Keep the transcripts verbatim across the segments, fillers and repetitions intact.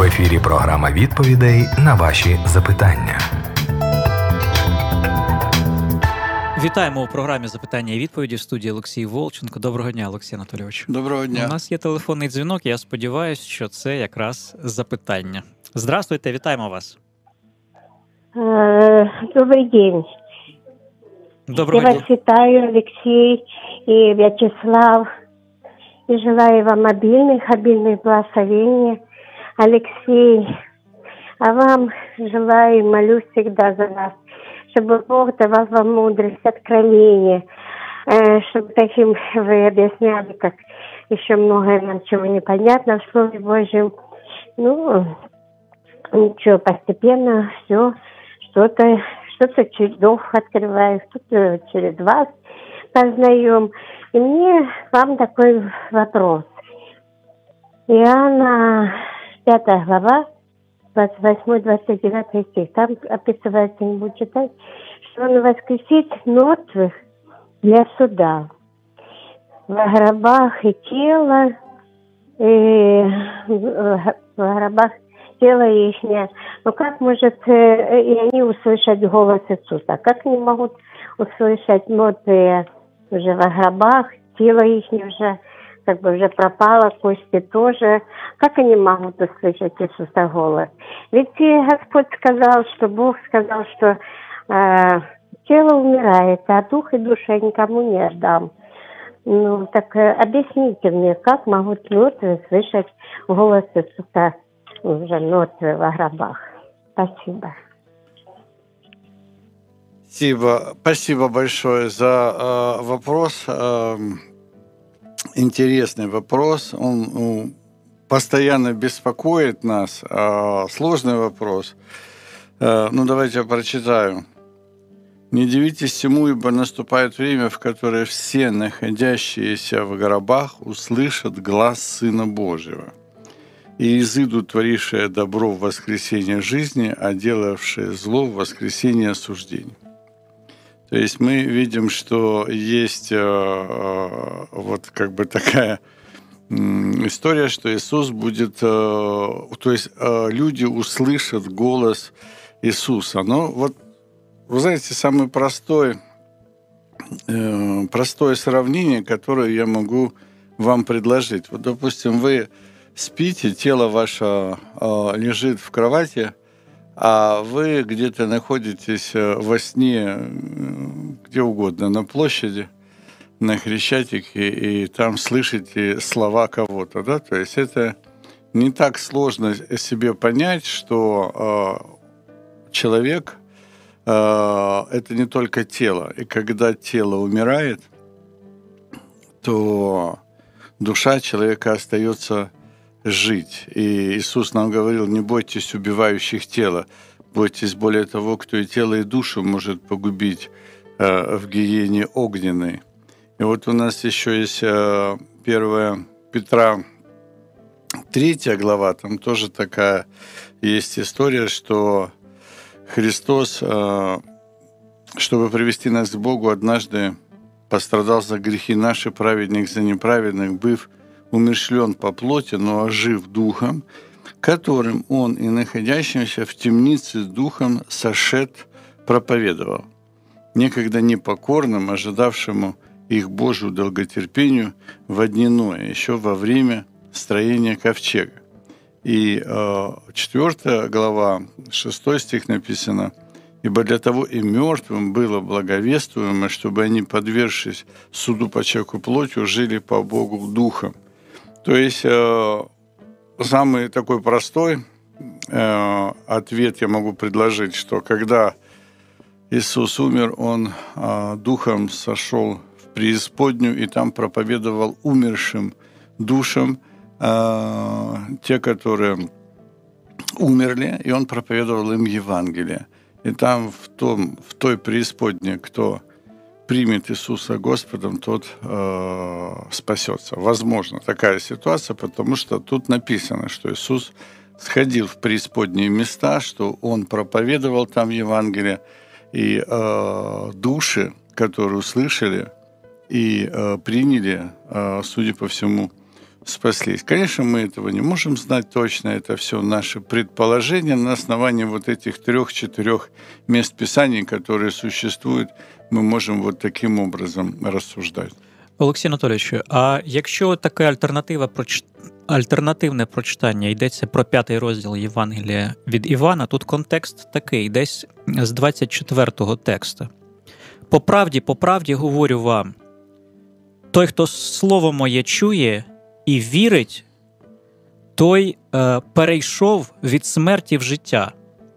ефірі програма відповідей на ваші запитання. Вітаємо у програмі «Запитання і відповіді» в студії Олексій Волченко. Доброго дня, Олексій Анатолійович. Доброго дня. У нас є телефонний дзвінок, я сподіваюся, що це якраз запитання. Здравствуйте, вітаємо вас. Добрый день. Доброго Я дня. вас вітаю, Алексей и Вячеслав. И желаю вам обильных, обильных благословений. Алексей, а вам желаю и молюсь всегда за вас, чтобы Бог давал вам мудрость, откровение, чтобы таким вы объясняли, как еще многое нам чего непонятно в Слове Божьем. Ну, ничего, постепенно все, что-то, что-то через дух открываю, что-то через вас познаем. И мне к вам такой вопрос. Иоанна пятая глава, двадцать восьмой двадцать девятый стих. Там описывается, не буду читать, что он воскресит мертвых для суда. Во гробах и тело, и в гробах тело ихнее. Но как может и они услышать голос Иисуса? Как они могут услышать мертвые уже во гробах, тело ихнее уже как бы уже пропало, кости тоже. Как они могут услышать Иисуса голос? Ведь Господь сказал, что Бог сказал, что э, тело умирает, а дух и душа я никому не отдам. Ну, так э, объясните мне, как могут мертвые слышать голос Иисуса уже мертвые во гробах? Спасибо. Спасибо, спасибо большое за э, вопрос. Э, интересный вопрос. Он ну, постоянно беспокоит нас. Э, сложный вопрос. Э, ну, давайте я прочитаю. «Не дивитесь всему, ибо наступает время, в которое все, находящиеся в гробах, услышат глас Сына Божьего. И изыдут творившие добро в воскресение жизни, а делавшие зло в воскресение осуждения». То есть мы видим, что есть э, э, вот как бы такая э, история, что Иисус будет, э, то есть э, люди услышат голос Иисуса. Но вот, вы знаете, самое простое, э, простое сравнение, которое я могу вам предложить. Вот, допустим, вы спите, тело ваше э, лежит в кровати, а вы где-то находитесь во сне, где угодно, на площади, на Хрещатике, и там слышите слова кого-то, да, то есть это не так сложно себе понять, что э, человек э, – это не только тело, и когда тело умирает, то душа человека остается жить. И Иисус нам говорил: не бойтесь убивающих тело, бойтесь более того, кто и тело, и душу может погубить э, в гиене огненной. И вот у нас еще есть э, первая Петра, третья глава, там тоже такая есть история, что Христос, э, чтобы привести нас к Богу, однажды пострадал за грехи наши, праведник за неправедных, быв умерщвлен по плоти, но ожив духом, которым он и находящимся в темнице с духом сошед проповедовал, некогда непокорным, ожидавшему их Божию долготерпению во дни Ноя, еще во время строения ковчега. И э, четвёртая глава, шестой стих написано: «Ибо для того и мертвым было благовествуемо, чтобы они, подвергшись суду по человеку плотью, жили по Богу духом». То есть э, самый такой простой э, ответ я могу предложить, что когда Иисус умер, Он э, духом сошел в преисподнюю и там проповедовал умершим душам, э, те, которые умерли, и Он проповедовал им Евангелие. И там в, том, в той преисподней, кто примет Иисуса Господом, тот э, спасется. Возможно, такая ситуация, потому что тут написано, что Иисус сходил в преисподние места, что Он проповедовал там Евангелие, и э, души, которые услышали и э, приняли, э, судя по всему, спаслись. Конечно, мы этого не можем знать точно, это все наши предположения на основании вот этих трех-четырех мест Писаний, которые существуют, мы можем вот таким образом рассуждать. Олексій Анатолійович, а якщо таке альтернатива альтернативне прочитання, йдеться про п'ятий розділ Євангелія від Івана, тут контекст такий, десь з двадцять четвертого тексту. «По правді, по правді говорю вам, той, хто слово моє чує і вірить, той е, перейшов від смерті в життя».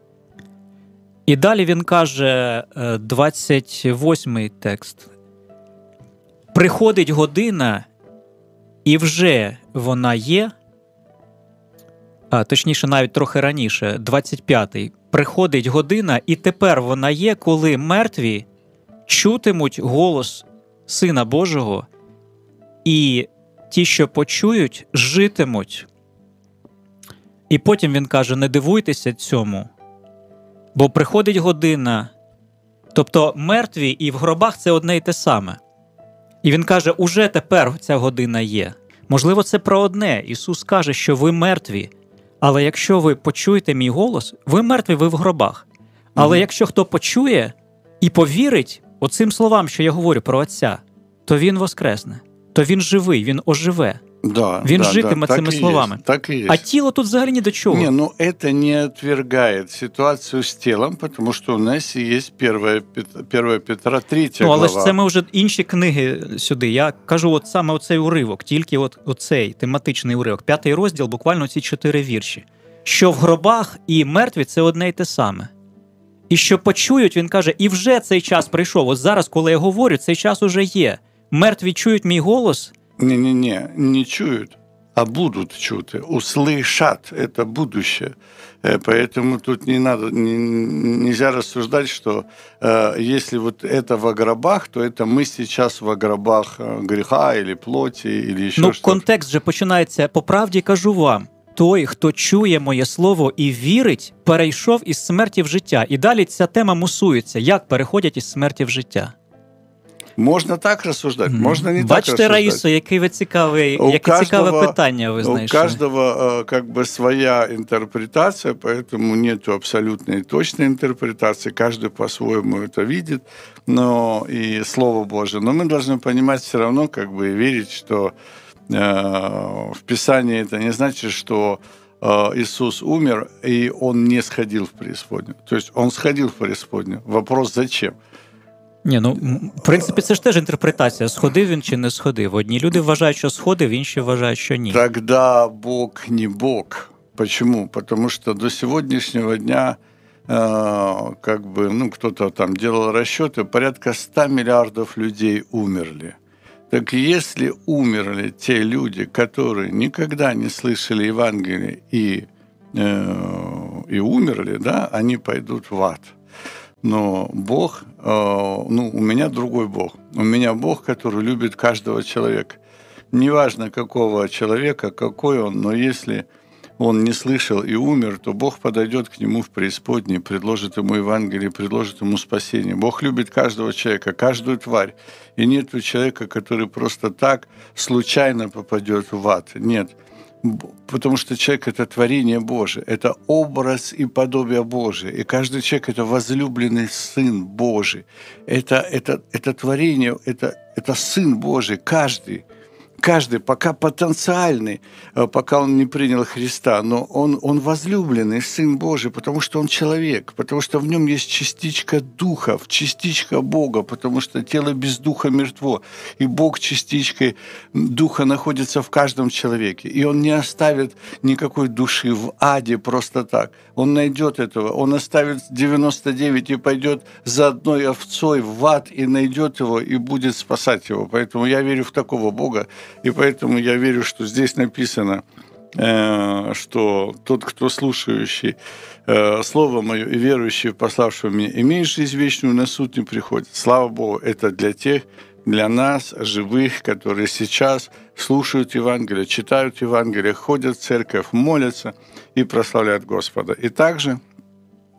І далі він каже, е, двадцять восьмий текст. «Приходить година, і вже вона є», а, точніше, навіть трохи раніше, двадцять п'ятий. «Приходить година, і тепер вона є, коли мертві чутимуть голос Сина Божого, і ті, що почують, житимуть». І потім він каже, не дивуйтеся цьому, бо приходить година, тобто мертві і в гробах – це одне й те саме. І він каже, уже тепер ця година є. Можливо, це про одне. Ісус каже, що ви мертві, але якщо ви почуєте мій голос, ви мертві, ви в гробах. Але mm-hmm. якщо хто почує і повірить оцим словам, що я говорю про Отця, то він воскресне, то він живий, він оживе. Да, він да, житиме да, цими словами. Есть, так и есть. А тіло тут взагалі ні до чого. Не, ну это не отвергает ситуацию с телом, потому что у нас есть первая, первая Петра, третя ну, глава. Але ж це ми вже інші книги сюди. Я кажу от саме оцей уривок, тільки от оцей тематичний уривок. П'ятий розділ, буквально ці чотири вірші. Що в гробах і мертві – це одне й те саме. І що почують, він каже, і вже цей час прийшов. От зараз, коли я говорю, цей час уже є. Мертві чують мій голос. Не-не-не, не чуют, а будут чуты. Услышат – это будущее. Поэтому тут не надо, не, нельзя рассуждать, что э, если вот это во гробах, то это мы сейчас во гробах греха или плоти, или еще ну, что-то. Ну, контекст же починається, по правді кажу вам, той, хто чує моє слово і вірить, перейшов із смерті в життя. І далі ця тема мусується, як переходять із смерті в життя. Можна так розсуждати, можна не Бачите, так розсуждати. Раїсо, яке ви цікаве, яке цікаве питання ви знайшли. У каждого как бы своя интерпретация, поэтому нет абсолютной точной интерпретации, каждый по-своему это видит, но и Слово Божие. Но мы должны понимать все равно, как бы, и верить, что э, в Писании это не значит, что э, Иисус умер, и Он не сходил в преисподнюю. То есть Он сходил в преисподнюю. Вопрос, зачем? Ні, ну, в принципі, це ж теж інтерпретація. Сходив він чи не сходив. Одні люди вважають, що сходив, інші вважають, що ні. Тогда Бог не Бог. Почему? Потому что до сегодняшнего дня э, как бы, ну, кто-то там делал расчеты, порядка ста миллиардов людей умерли. Так если умерли те люди, которые никогда не слышали Евангелия и, э, и умерли, да, они пойдут в ад. Но Бог, ну, у меня другой Бог. У меня Бог, который любит каждого человека. Неважно, какого человека, какой он, но если он не слышал и умер, то Бог подойдет к нему в преисподней, предложит ему Евангелие, предложит ему спасение. Бог любит каждого человека, каждую тварь. И нет человека, который просто так случайно попадет в ад. Нет. Потому что человек – это творение Божие, это образ и подобие Божие. И каждый человек – это возлюбленный Сын Божий. Это, это, это творение, это, это Сын Божий, каждый. Каждый, пока потенциальный, пока он не принял Христа, но он, он возлюбленный Сын Божий, потому что он человек, потому что в нем есть частичка Духа, частичка Бога, потому что тело без Духа мертво, и Бог частичкой Духа находится в каждом человеке, и он не оставит никакой души в аде просто так. Он найдет этого, он оставит девяносто девять и пойдет за одной овцой в ад и найдет его и будет спасать его. Поэтому я верю в такого Бога. И поэтому я верю, что здесь написано, что тот, кто слушающий Слово Мое и верующий в пославшего меня, имеет жизнь вечную, на суд не приходит. Слава Богу, это для тех, для нас, живых, которые сейчас слушают Евангелие, читают Евангелие, ходят в церковь, молятся и прославляют Господа. И также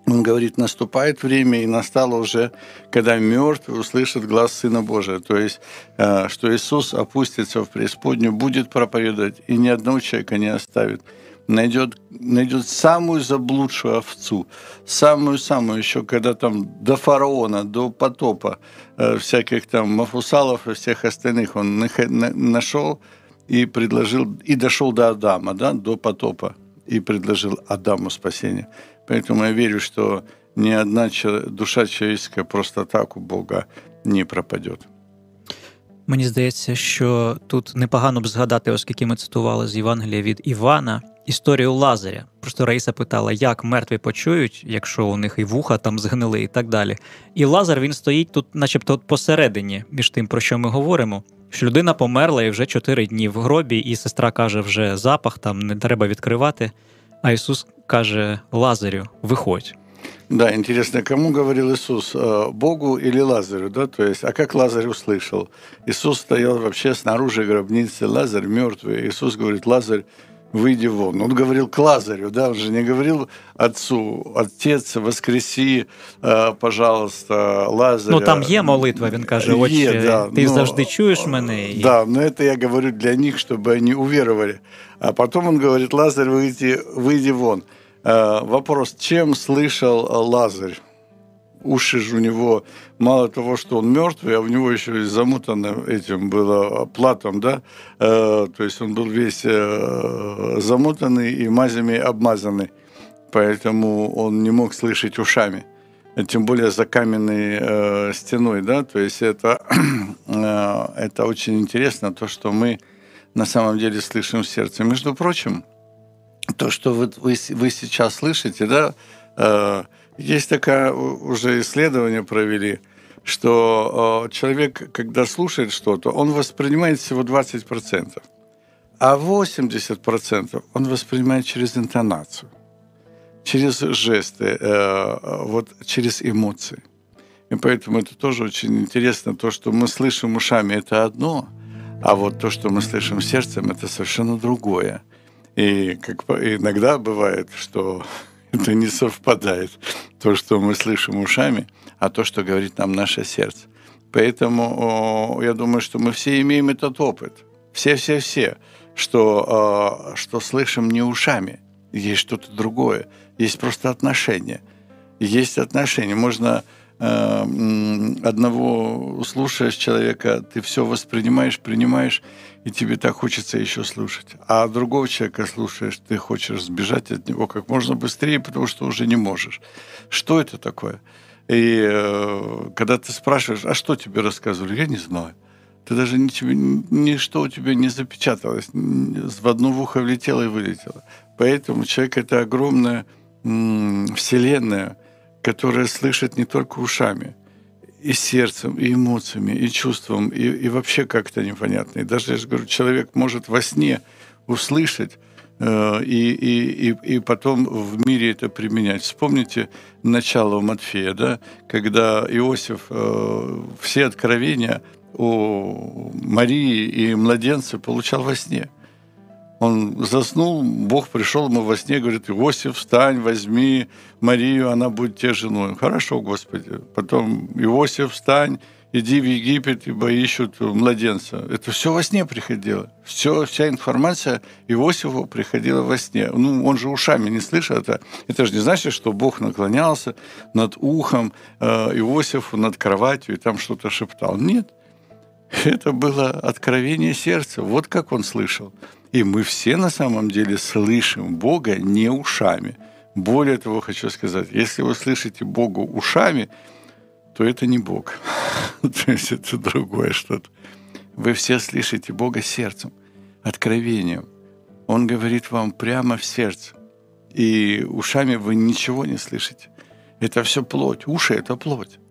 Он говорит, наступает время, и настало уже, когда мертвый услышит глас Сына Божия. То есть, что Иисус опустится в преисподнюю, будет проповедовать, и ни одного человека не оставит. Найдет, найдет самую заблудшую овцу, самую-самую, еще когда там до фараона, до потопа, всяких там мафусалов и всех остальных он нашел и предложил, и дошел до Адама, да, до потопа, и предложил Адаму спасение. Поэтому я вірю, що ні одна душа человеческая просто так у Бога не пропадет. Мені здається, що тут непогано б згадати, оскільки ми цитували з Євангелія від Івана, історію Лазаря. Просто Раїса питала, як мертві почують, якщо у них і вуха там згнили і так далі. І Лазар, він стоїть тут начебто посередині між тим, про що ми говоримо, що людина померла і вже чотири дні в гробі, і сестра каже, вже запах, там не треба відкривати. А Ісус каже Лазарю, виходь. Да, интересно, кому говорил Иисус, Богу или Лазарю, да, то есть, а как Лазарь услышал? Иисус стоял вообще снаружи гробницы, Лазарь мертвый, Иисус говорит, Лазарь, выйди вон. Он говорил к Лазарю, да, он же не говорил отцу, отец, воскреси, пожалуйста, Лазаря. Ну, там є молитва, він каже, отче, да, ти но, завжди чуєш мене. І... Да, но это я говорю для них, чтобы они уверовали. А потом он говорит, Лазарь, выйди, выйди вон. Вопрос, чем слышал Лазарь? Уши же у него, мало того, что он мертвый, а у него еще и замотано этим было платом, да? То есть он был весь замотанный и мазями обмазанный. Поэтому он не мог слышать ушами. Тем более за каменной стеной, да? То есть это, это очень интересно, то, что мы на самом деле слышим в сердце. Между прочим, то, что вы, вы, вы сейчас слышите, да, э, есть такое уже исследование провели, что э, человек, когда слушает что-то, он воспринимает всего двадцать процентов, а восемьдесят процентов он воспринимает через интонацию, через жесты, э, вот через эмоции. И поэтому это тоже очень интересно, то, что мы слышим ушами, это одно, а вот то, что мы слышим сердцем, это совершенно другое. И как иногда бывает, что это не совпадает, то, что мы слышим ушами, а то, что говорит нам наше сердце. Поэтому я думаю, что мы все имеем этот опыт. Все-все-все, что, что слышим не ушами. Есть что-то другое. Есть просто отношения. Есть отношения. Можно одного слушаешь человека, ты все воспринимаешь, принимаешь, и тебе так хочется еще слушать. А другого человека слушаешь, ты хочешь сбежать от него как можно быстрее, потому что уже не можешь. Что это такое? И э, когда ты спрашиваешь, а что тебе рассказывали, я не знаю. Ты даже ничего, ничто у тебя не запечаталось. В одно в ухо влетело и вылетело. Поэтому человек — это огромная м- вселенная, которая слышит не только ушами, и сердцем, и эмоциями, и чувством, и, и вообще как-то непонятно. И даже, я же говорю, человек может во сне услышать э, и, и, и, и потом в мире это применять. Вспомните начало у Матфея, да, когда Иосиф э, все откровения о Марии и младенце получал во сне. Он заснул, Бог пришел ему во сне, говорит, Иосиф, встань, возьми Марию, она будет тебе женой. Хорошо, Господи. Потом, Иосиф, встань, иди в Египет, ибо ищут младенца. Это все во сне приходило. Все, вся информация Иосифу приходила во сне. Ну, он же ушами не слышал это. Это же не значит, что Бог наклонялся над ухом э, Иосифу, над кроватью и там что-то шептал. Нет. Это было откровение сердца. Вот как он слышал. И мы все на самом деле слышим Бога не ушами. Более того, хочу сказать, если вы слышите Бога ушами, то это не Бог. То есть это другое что-то. Вы все слышите Бога сердцем, откровением. Он говорит вам прямо в сердце. И ушами вы ничего не слышите. Это все плоть. Уши — это плоть.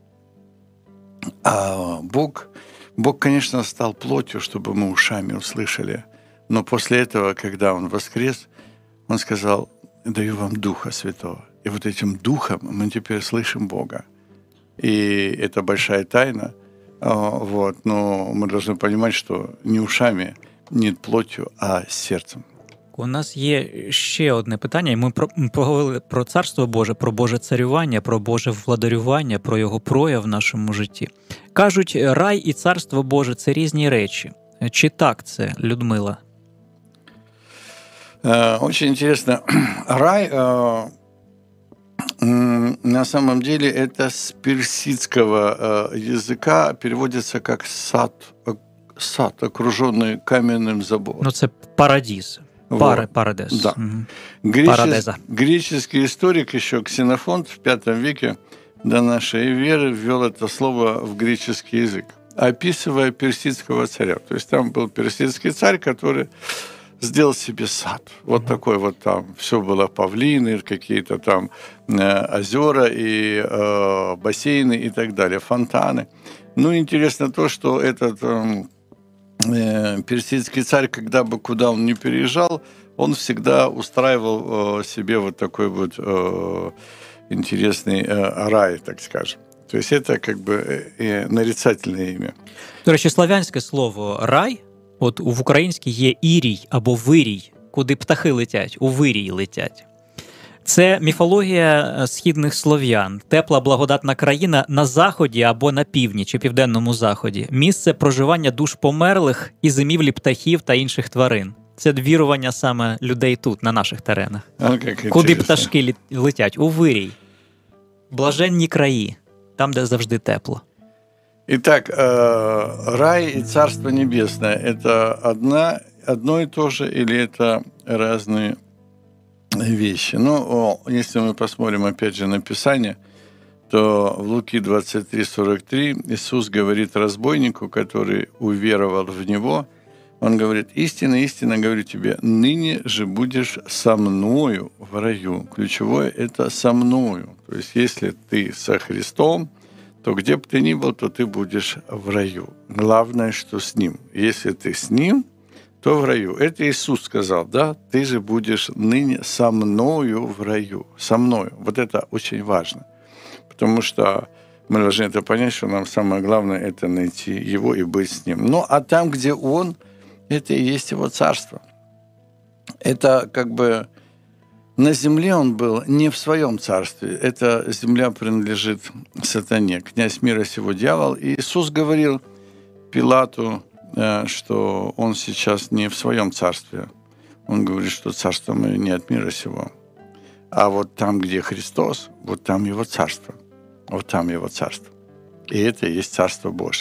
А Бог, Бог, конечно, стал плотью, чтобы мы ушами услышали. Но после этого, когда Он воскрес, Он сказал, даю вам Духа Святого. И вот этим Духом мы теперь слышим Бога. И это большая тайна. Вот. Но мы должны понимать, что не ушами, не плотью, а сердцем. Так, у нас є ще одне питання. Ми про, поговорили про Царство Боже, про Боже царювання, про Боже владарювання, про його прояв в нашому житті. Кажуть, рай і Царство Боже – це різні речі. Чи так це, Людмила? Очень интересно. Рай, на самом деле, это с персидского языка переводится как сад, сад, окруженный каменным забором. Ну, це парадіз. Паре, парадес. Да. Угу. Гречес, греческий историк еще Ксенофонт в пятом веке до нашей веры ввел это слово в греческий язык, описывая персидского царя. То есть там был персидский царь, который сделал себе сад. Вот mm-hmm. такой вот там. Все было павлины, какие-то там э, озера и э, бассейны и так далее, фонтаны. Ну, интересно то, что этот э, э, персидский царь, когда бы куда он ни переезжал, он всегда устраивал э, себе вот такой вот э, интересный э, рай, так скажем. То есть это как бы э, нарицательное имя. До речі, славянське слово «рай», от в українській є «ірій» або «вирій», куди птахи летять, у вирій летять. Це міфологія східних слов'ян, тепла благодатна країна на заході або на півдні чи південному заході, місце проживання душ померлих і зимівлі птахів та інших тварин. Це вірування саме людей тут, на наших теренах. А, куди пташки летять, у вирій. Блаженні краї, там, де завжди тепло. Итак, рай и Царство Небесное – это одна, одно и то же или это разные вещи? Ну, если мы посмотрим опять же на Писание, то в Луки двадцать три сорок три Иисус говорит разбойнику, который уверовал в Него, Он говорит: «Истинно, истинно говорю тебе, ныне же будешь со мною в раю». Ключевое – это «со мною». То есть если ты со Христом, то где бы ты ни был, то ты будешь в раю. Главное, что с Ним. Если ты с Ним, то в раю. Это Иисус сказал, да? Ты же будешь ныне со мною в раю. Со мною. Вот это очень важно. Потому что мы должны это понять, что нам самое главное – это найти Его и быть с Ним. Ну, а там, где Он, это и есть Его царство. Это как бы... На земле он был не в своем царстве. Эта земля принадлежит сатане, князь мира сего, дьявол. И Иисус говорил Пилату, что он сейчас не в своем царстве. Он говорит, что царство мое не от мира сего. А вот там, где Христос, вот там Его царство. Вот там Его царство. И это и есть Царство Божие.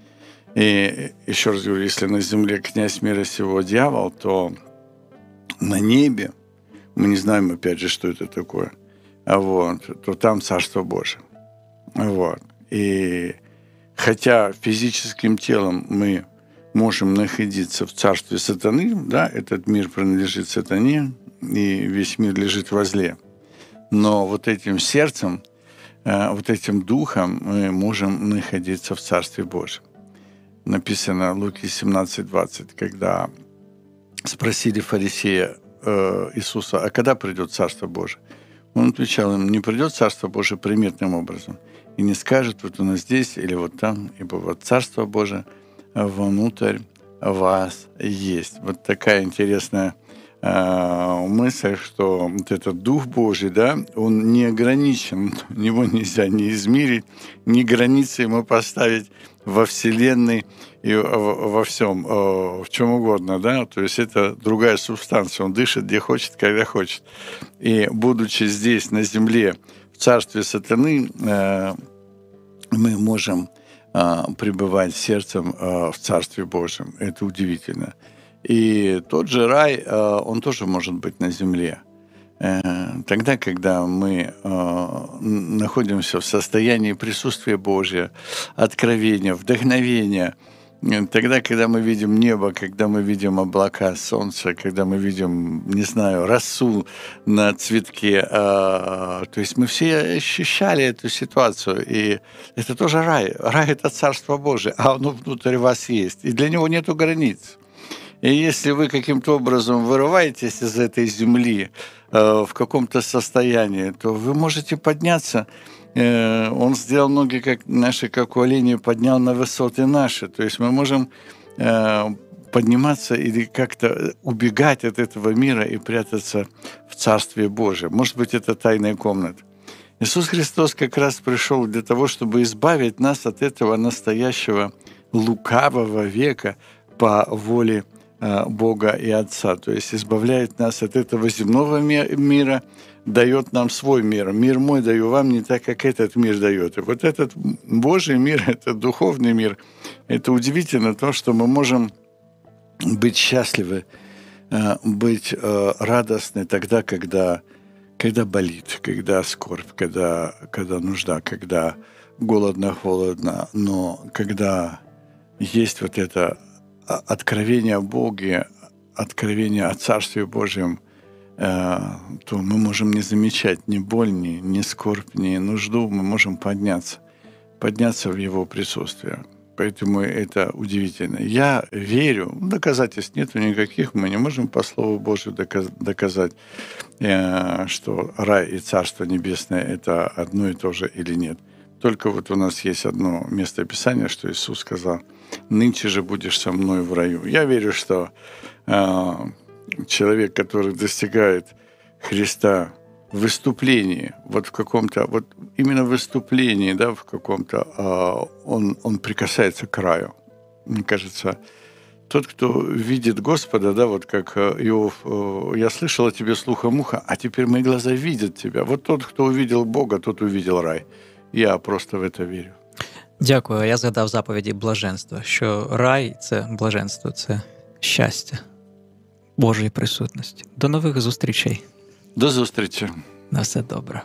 И еще раз говорю, если на земле князь мира сего, дьявол, то на небе, мы не знаем, опять же, что это такое, вот, то там Царство Божие. Вот. И хотя физическим телом мы можем находиться в царстве сатаны, да, этот мир принадлежит сатане, и весь мир лежит возле, но вот этим сердцем, вот этим духом мы можем находиться в Царстве Божьем. Написано в Луки семнадцать двадцать, когда спросили фарисея Иисуса: а когда придет Царство Божие? Он отвечал им: не придет Царство Божие приметным образом, и не скажет: вот у нас здесь или вот там, ибо вот Царство Божие внутрь вас есть. Вот такая интересная э, мысль, что вот этот Дух Божий, да, он не ограничен, его нельзя ни измерить, ни границы ему поставить во Вселенной и во всем, в чем угодно, да, то есть это другая субстанция, он дышит где хочет, когда хочет. И будучи здесь, на земле, в царстве сатаны, мы можем пребывать сердцем в Царстве Божьем. Это удивительно. И тот же рай, он тоже может быть на земле. Тогда, когда мы находимся в состоянии присутствия Божия, откровения, вдохновения, тогда, когда мы видим небо, когда мы видим облака, солнце, когда мы видим, не знаю, росу на цветке, то есть мы все ощущали эту ситуацию, и это тоже рай. Рай – это Царство Божие, а оно внутри вас есть, и для него нету границ. И если вы каким-то образом вырываетесь из этой земли э, в каком-то состоянии, то вы можете подняться. Э, он сделал ноги, как наши, как у оленей, поднял на высоты наши. То есть мы можем э, подниматься или как-то убегать от этого мира и прятаться в Царстве Божьем. Может быть, это тайная комната. Иисус Христос как раз пришел для того, чтобы избавить нас от этого настоящего лукавого века по воле Бога и Отца. То есть избавляет нас от этого земного мира, дает нам свой мир. Мир мой даю вам не так, как этот мир дает. И вот этот Божий мир, этот духовный мир, это удивительно то, что мы можем быть счастливы, быть радостны тогда, когда, когда болит, когда скорбь, когда, когда нужда, когда голодно, холодно. Но когда есть вот это откровение о Боге, откровение о Царстве Божьем, то мы можем не замечать ни боль, ни, ни скорбь, ни нужду. Мы можем подняться, подняться в Его присутствие. Поэтому это удивительно. Я верю, доказательств нету никаких, мы не можем по Слову Божию доказать, что рай и Царство Небесное — это одно и то же или нет. Только вот у нас есть одно место Писания, что Иисус сказал: «Нынче же будешь со мной в раю». Я верю, что э, человек, который достигает Христа в выступлении, вот в каком-то, вот именно в выступлении, да, в каком-то, э, он, он прикасается к раю. Мне кажется, тот, кто видит Господа, да, вот как Иов, э, я слышал о тебе слухом уха, а теперь мои глаза видят тебя. Вот тот, кто увидел Бога, тот увидел рай. Я просто в это вірю. Дякую. Я згадав заповіді блаженства, що рай – це блаженство, це щастя Божої присутності. До нових зустрічей. До зустрічі. На все добре.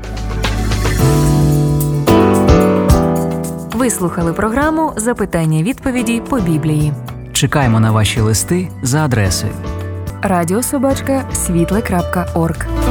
Ви слухали програму «Запитання-відповіді по Біблії». Чекаємо на ваші листи за адресою радіособачка світле крапка орг.